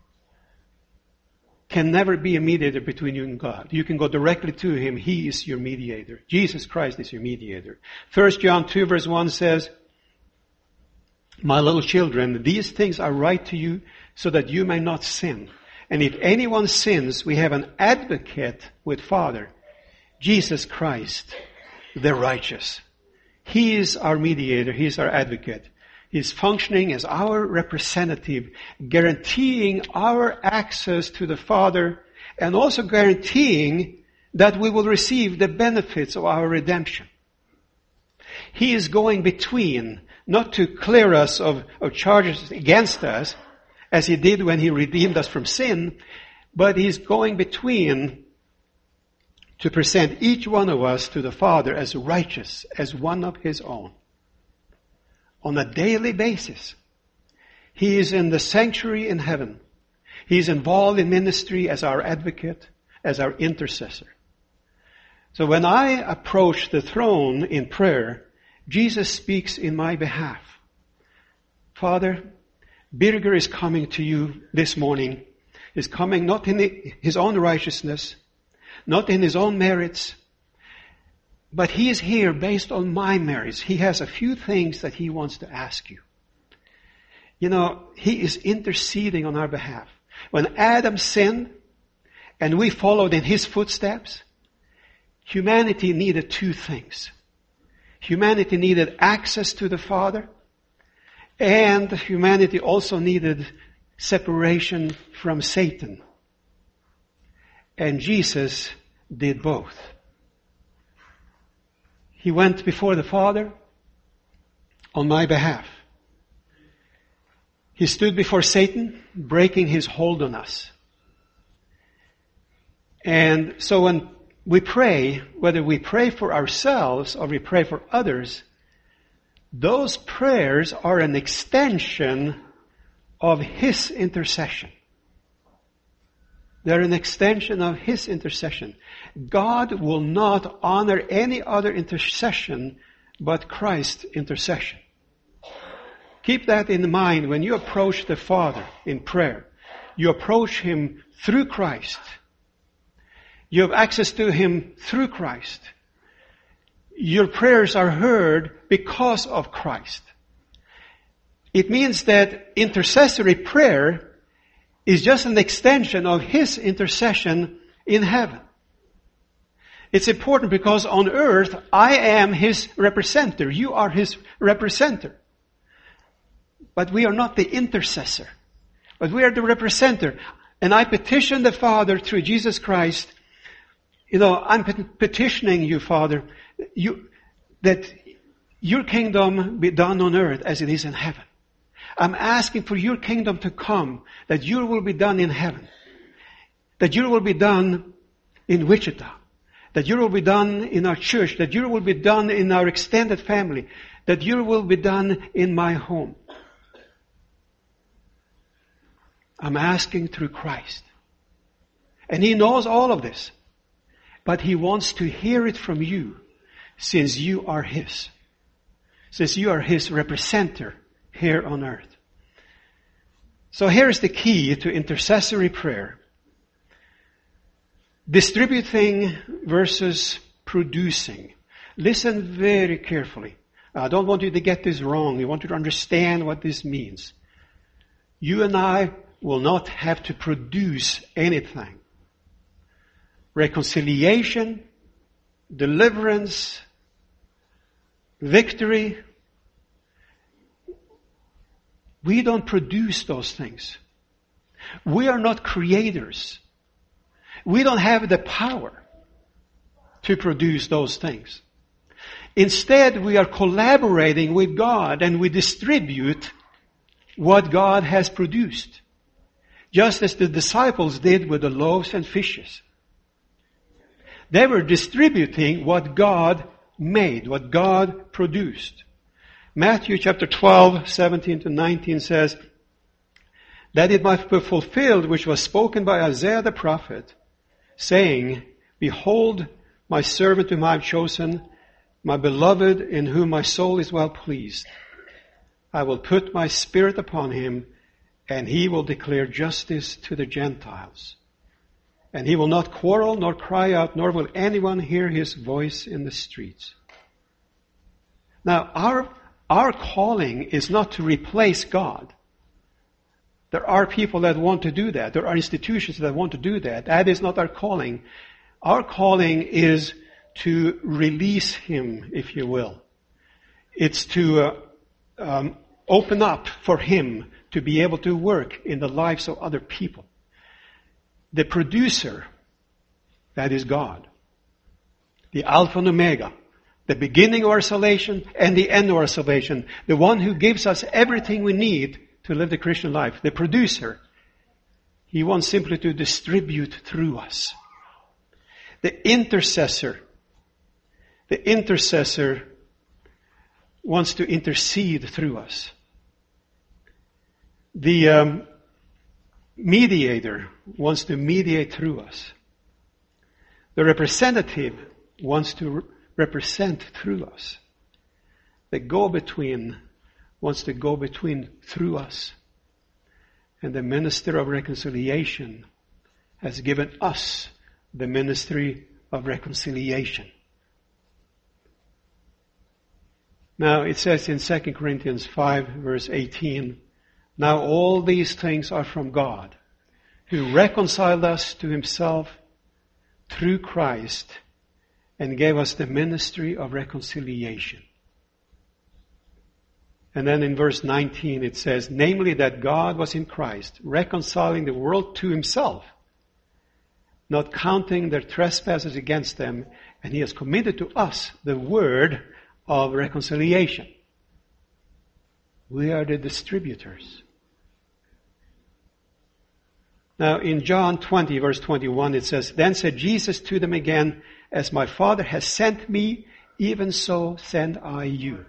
can never be a mediator between you and God. You can go directly to him. He is your mediator. Jesus Christ is your mediator. First John two verse one says, "My little children, these things are right to you so that you may not sin. And if anyone sins, we have an advocate with Father, Jesus Christ, the righteous." He is our mediator. He is our advocate. He is functioning as our representative, guaranteeing our access to the Father and also guaranteeing that we will receive the benefits of our redemption. He is going between, not to clear us of, of charges against us, as he did when he redeemed us from sin, but he's going between to present each one of us to the Father as righteous, as one of his own. On a daily basis. He is in the sanctuary in heaven. He is involved in ministry as our advocate, as our intercessor. So when I approach the throne in prayer, Jesus speaks in my behalf. "Father, Birger is coming to you this morning. He's coming not in his own righteousness, not in his own merits, but he is here based on my merits. He has a few things that he wants to ask you." You know, he is interceding on our behalf. When Adam sinned and we followed in his footsteps, humanity needed two things. Humanity needed access to the Father, and humanity also needed separation from Satan. And Jesus did both. He went before the Father on my behalf. He stood before Satan, breaking his hold on us. And so when we pray, whether we pray for ourselves or we pray for others, those prayers are an extension of His intercession. They're an extension of His intercession. God will not honor any other intercession but Christ's intercession. Keep that in mind when you approach the Father in prayer. You approach Him through Christ. You have access to Him through Christ. Your prayers are heard because of Christ. It means that intercessory prayer is just an extension of His intercession in heaven. It's important because on earth, I am His representative. You are His representative. But we are not the intercessor. But we are the representative. And I petition the Father through Jesus Christ. You know, I'm petitioning you, Father, you, that your kingdom be done on earth as it is in heaven. I'm asking for your kingdom to come, that your will be done in heaven. That your will be done in Wichita. That your will be done in our church. That your will be done in our extended family. That your will be done in my home. I'm asking through Christ. And He knows all of this. But He wants to hear it from you, since you are His. Since you are His representative here on earth. So here's the key to intercessory prayer. Distributing versus producing. Listen very carefully. I don't want you to get this wrong. I want you to understand what this means. You and I will not have to produce anything. Reconciliation, deliverance, victory. We don't produce those things. We are not creators. We don't have the power to produce those things. Instead, we are collaborating with God and we distribute what God has produced. Just as the disciples did with the loaves and fishes. They were distributing what God made, what God produced. Matthew chapter twelve, seventeen to nineteen says, that it might be fulfilled which was spoken by Isaiah the prophet, saying, behold, my servant whom I have chosen, my beloved in whom my soul is well pleased. I will put my spirit upon him, and he will declare justice to the Gentiles. And he will not quarrel nor cry out, nor will anyone hear his voice in the streets. Now, our, our calling is not to replace God. There are people that want to do that. There are institutions that want to do that. That is not our calling. Our calling is to release Him, if you will. It's to uh, um, open up for Him to be able to work in the lives of other people. The producer, that is God. The Alpha and Omega. The beginning of our salvation and the end of our salvation. The one who gives us everything we need to live the Christian life. The producer. He wants simply to distribute through us. The intercessor. The intercessor wants to intercede through us. The um, mediator wants to mediate through us. The representative wants to re- represent through us. The go-between wants to go between through us. And the minister of reconciliation has given us the ministry of reconciliation. Now it says in Second Corinthians five verse eighteen, now all these things are from God, who reconciled us to Himself through Christ and gave us the ministry of reconciliation. And then in verse nineteen it says, namely that God was in Christ, reconciling the world to Himself, not counting their trespasses against them, and He has committed to us the word of reconciliation. We are the distributors. Now in John twenty, verse twenty-one, it says, Then said Jesus to them again, As my Father has sent me, even so send I you.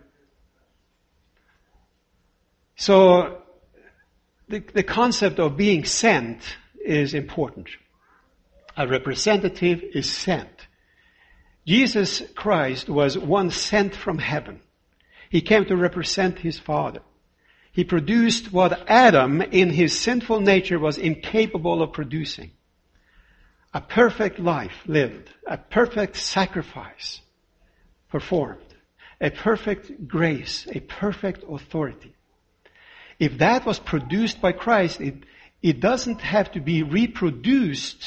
So the, the concept of being sent is important. A representative is sent. Jesus Christ was one sent from heaven. He came to represent his Father. He produced what Adam in his sinful nature was incapable of producing. A perfect life lived, a perfect sacrifice performed, a perfect grace, a perfect authority. If that was produced by Christ, it, it doesn't have to be reproduced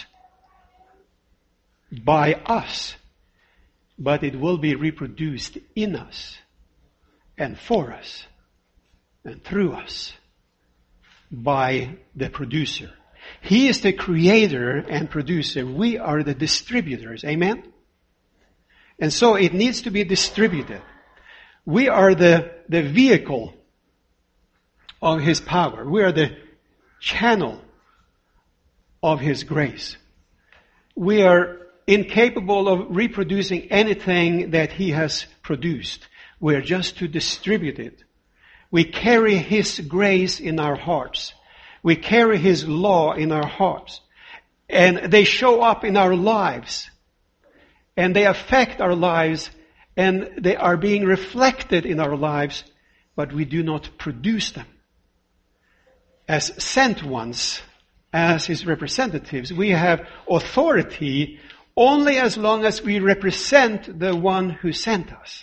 by us, but it will be reproduced in us and for us and through us by the producer. He is the creator and producer. We are the distributors. Amen? And so it needs to be distributed. We are the, the vehicle of his power. We are the channel of his grace. We are incapable of reproducing anything that he has produced. We are just to distribute it. We carry his grace in our hearts. We carry his law in our hearts. And they show up in our lives. And they affect our lives. And they are being reflected in our lives. But we do not produce them. As sent ones, as his representatives, we have authority only as long as we represent the one who sent us.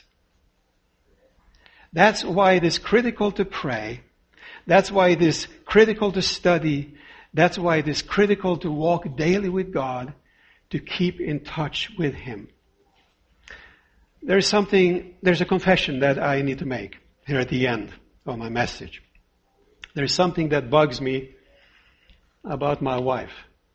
That's why it is critical to pray. That's why it is critical to study. That's why it is critical to walk daily with God, to keep in touch with him. There's something, there's a confession that I need to make here at the end of my message. There's something that bugs me about my wife.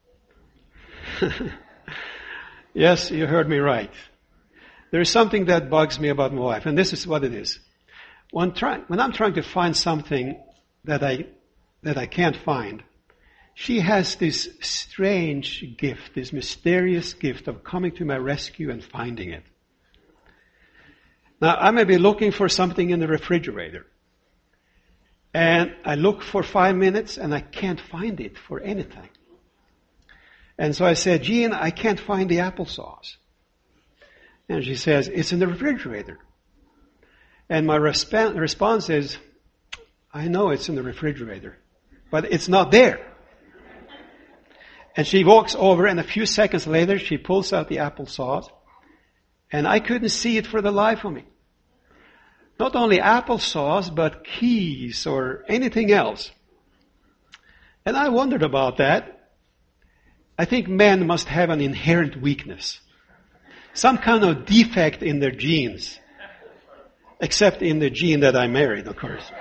Yes, you heard me right. There's something that bugs me about my wife, and this is what it is. When, try, when I'm trying to find something that I that I can't find, she has this strange gift, this mysterious gift of coming to my rescue and finding it. Now, I may be looking for something in the refrigerator, and I look for five minutes and I can't find it for anything. And so I said, Jean, I can't find the applesauce. And she says, it's in the refrigerator. And my resp- response is, I know it's in the refrigerator, but it's not there. And she walks over, and a few seconds later, she pulls out the applesauce, and I couldn't see it for the life of me. Not only applesauce, but keys or anything else. And I wondered about that. I think men must have an inherent weakness. Some kind of defect in their genes. Except in the gene that I married, of course.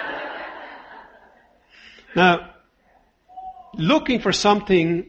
Now, looking for something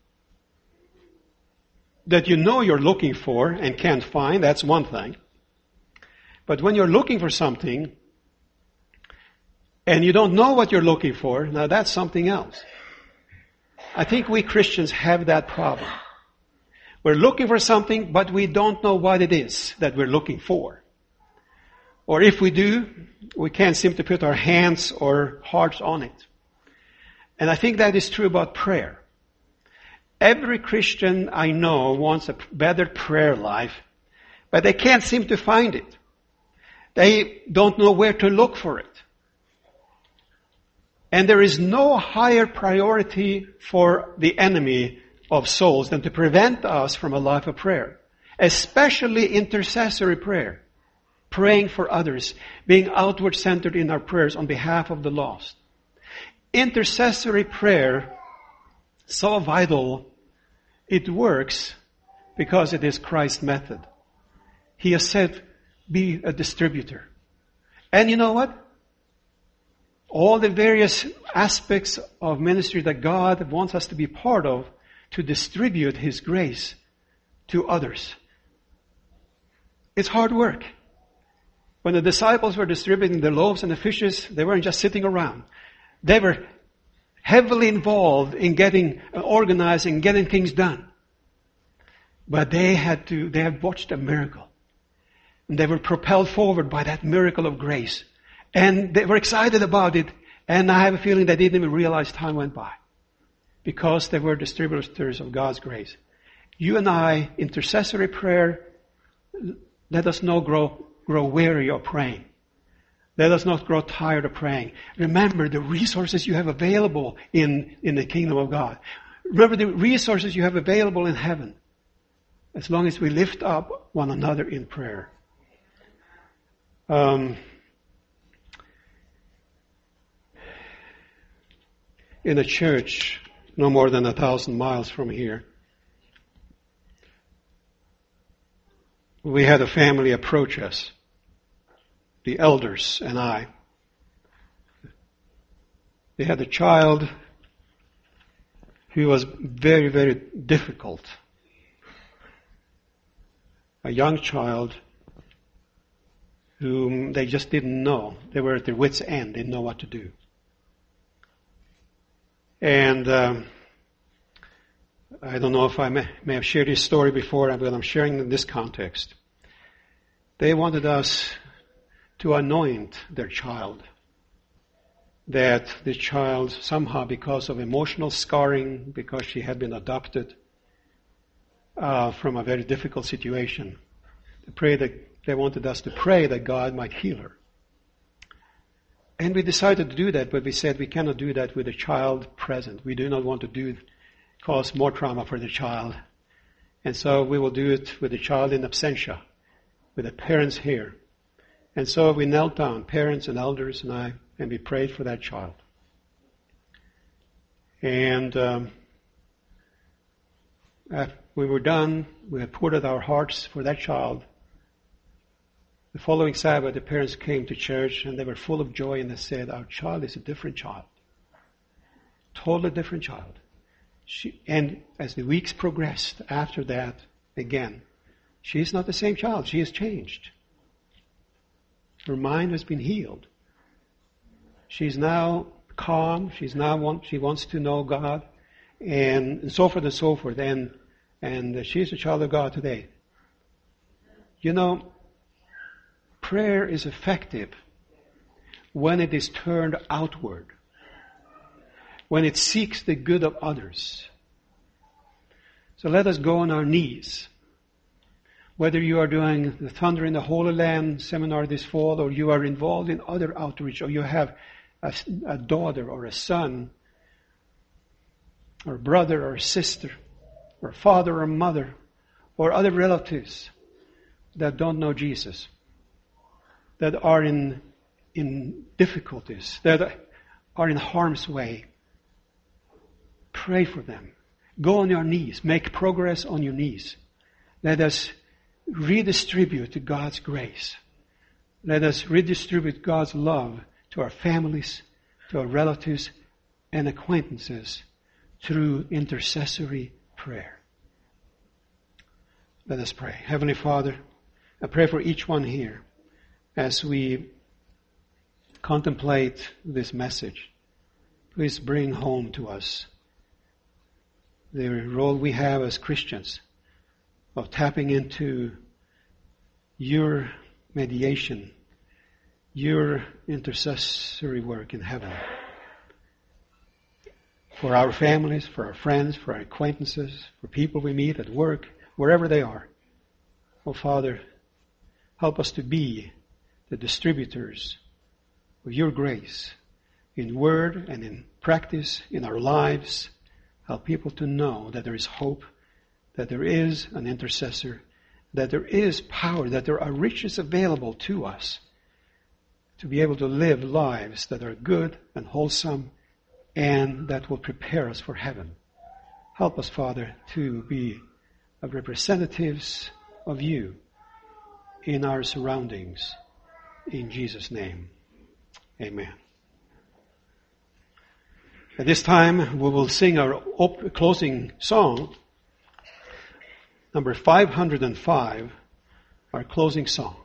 that you know you're looking for and can't find, that's one thing. But when you're looking for something and you don't know what you're looking for, now that's something else. I think we Christians have that problem. We're looking for something, but we don't know what it is that we're looking for. Or if we do, we can't seem to put our hands or hearts on it. And I think that is true about prayer. Every Christian I know wants a better prayer life, but they can't seem to find it. They don't know where to look for it. And there is no higher priority for the enemy of souls than to prevent us from a life of prayer, especially intercessory prayer. Praying for others, being outward centered in our prayers on behalf of the lost. Intercessory prayer, so vital, it works because it is Christ's method. He has said, be a distributor. And you know what? All the various aspects of ministry that God wants us to be part of to distribute his grace to others. It's hard work. When the disciples were distributing the loaves and the fishes, they weren't just sitting around. They were heavily involved in getting, uh, organizing, getting things done. But they had to, they had watched a miracle. And they were propelled forward by that miracle of grace. And they were excited about it. And I have a feeling they didn't even realize time went by. Because they were distributors of God's grace. You and I, intercessory prayer, let us not grow, grow weary of praying. Let us not grow tired of praying. Remember the resources you have available in, in the kingdom of God. Remember the resources you have available in heaven. As long as we lift up one another in prayer. Um, in a church no more than a thousand miles from here, we had a family approach us, the elders and I. They had a child who was very, very difficult. A young child whom they just didn't know. They were at their wits' end. They didn't know what to do. And um, I don't know if I may, may have shared this story before, but I'm sharing in this context. They wanted us to anoint their child. That the child somehow, because of emotional scarring, because she had been adopted uh, from a very difficult situation, they pray that they wanted us to pray that God might heal her. And we decided to do that, but we said we cannot do that with the child present. We do not want to do cause more trauma for the child. And so we will do it with the child in absentia, with the parents here. And so we knelt down, parents and elders and I, and we prayed for that child. And um, after we were done, we had poured out our hearts for that child. The following Sabbath, the parents came to church and they were full of joy and they said, our child is a different child. Totally different child. She, and as the weeks progressed after that, again, she is not the same child. She has changed. Her mind has been healed. She's now calm. She's now want, she wants to know God, and, and so forth and so forth. And and she's a child of God today. You know, prayer is effective when it is turned outward, when it seeks the good of others. So let us go on our knees. Whether you are doing the Thunder in the Holy Land seminar this fall, or you are involved in other outreach, or you have a, a daughter or a son, or a brother or a sister, or a father or a mother, or other relatives that don't know Jesus, that are in in difficulties, that are in harm's way. Pray for them. Go on your knees. Make progress on your knees. Let us redistribute God's grace. Let us redistribute God's love to our families, to our relatives and acquaintances through intercessory prayer. Let us pray. Heavenly Father, I pray for each one here as we contemplate this message. Please bring home to us the role we have as Christians of tapping into your mediation, your intercessory work in heaven. For our families, for our friends, for our acquaintances, for people we meet at work, wherever they are. Oh Father, help us to be the distributors of your grace in word and in practice in our lives. Help people to know that there is hope, that there is an intercessor, that there is power, that there are riches available to us to be able to live lives that are good and wholesome and that will prepare us for heaven. Help us, Father, to be representatives of you in our surroundings. In Jesus' name, amen. At this time, we will sing our op- closing song, number five hundred five, our closing song.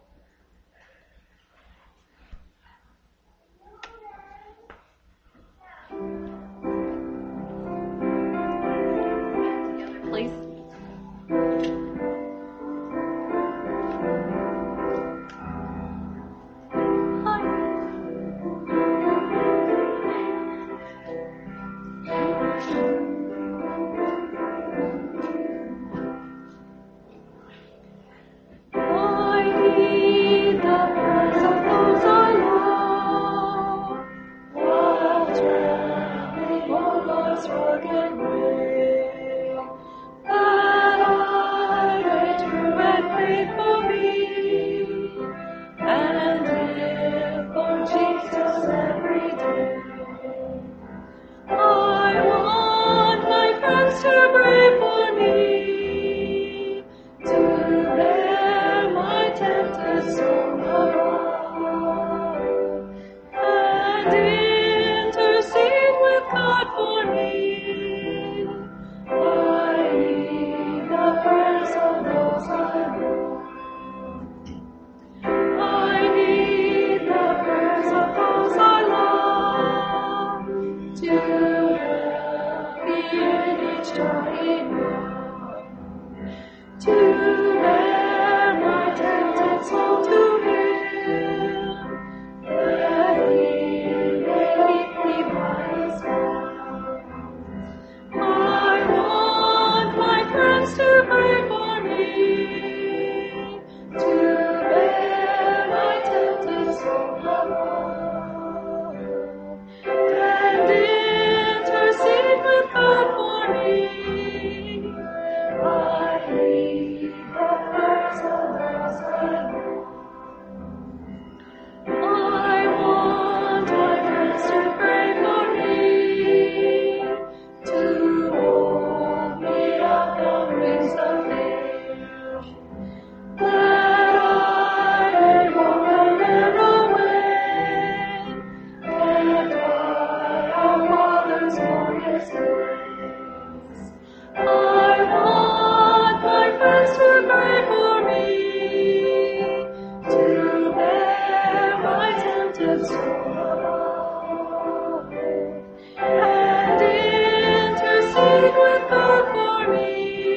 and intercede with God for me.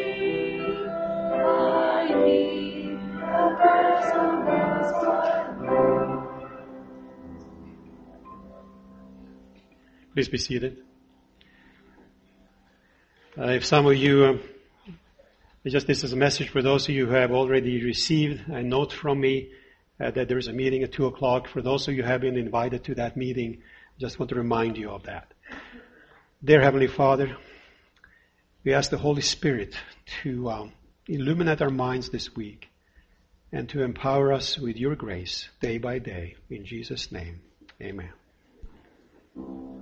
I need the presence of my Lord. Please be seated. Uh, if some of you, um, just this is a message for those of you who have already received a note from me uh, that there is a meeting at two o'clock. For those of you who have been invited to that meeting, I just want to remind you of that. Dear Heavenly Father, we ask the Holy Spirit to um, illuminate our minds this week and to empower us with your grace day by day. In Jesus' name, amen.